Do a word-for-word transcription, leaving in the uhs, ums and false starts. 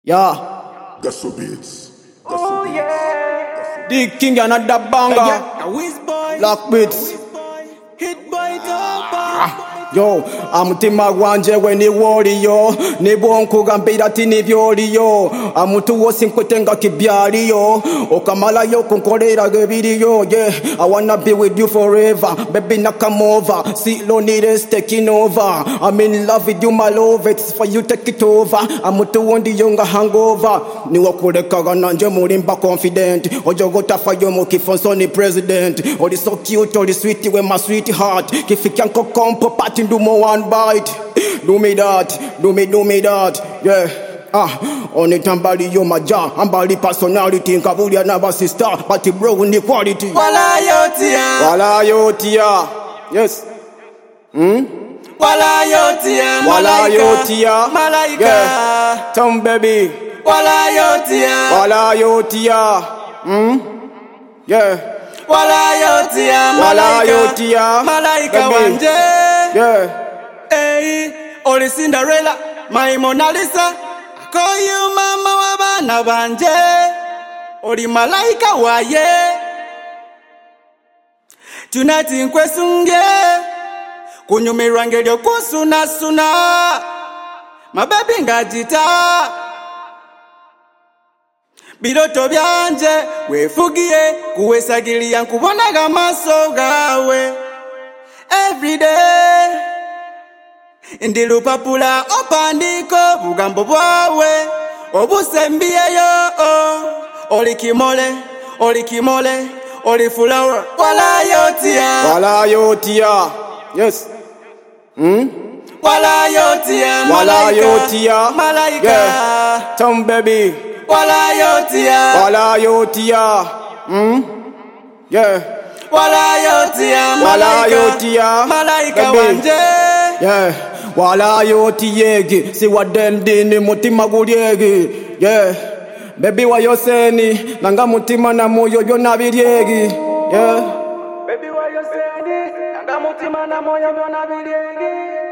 Yeah. That's so beats. Oh yeah. The king another banger. Yeah. A whiz boy. Black beats. Hit by top. Yo, amutima gwanje we ni warrior. Ni bonko gambira tini byoliyo. Amutu wose nkwetenga kibyaliyo. Okamala yo kunkorera gebiriyo. Yeah, I wanna be with you forever. Baby now come over. See loneliness taking over. I'm in love with you my love. It's for you take it over. Amutu wondi yonga hangover. Ni wakurekaga nanje murimba confident. Ojogota fayo mukifonso ni president. Odi so cute, odi sweet we my sweetheart. Kifikia nko kompo party do more one bite. Do me that, do me, do me that, yeah. Ah, only tambali yo maja, ambali personality, nkabuli another sister, but the bro in the quality. Wala yotia. Wala yotia, yes. Hmm? Wala yotia. Wala yotia, Malaika. yeah. Tom baby. Wala yotia. Wala yotia, hmm? Yeah. Wala yotia. Wala yotia, Malaika baby. wanje. Yeah. Hey, Oli Cinderella, my Mona Lisa. I call you mama wabana banje. Oli malaika waye. Tonight nkwesunge. Kunyumirange lyo kusuna suna. Mababi ngajita. Biroto byanje wefugiye kuwesagilia nkubonaga maso gawe. Every day ndi lupapula opandiko bugambo bwawe obusembiyeyo oli kimole oli kimole oli flower wala yotia Wala yotia, yes. Hmm? wala yotia Wala malaika yotia, malaika yeah. Tom baby. wala yotia Wala yotia, hmm? Yeah. wala yotia Wala malaika yotia, malaika baby. wanje Yeah. Wala yotiegi, si wadendini mutima guliegi. Yeah. Baby wa yoseni, nanga mutima na moyo byona biryegi. Yeah. Baby why you say this? Nanga mutima na moyo byona biryegi.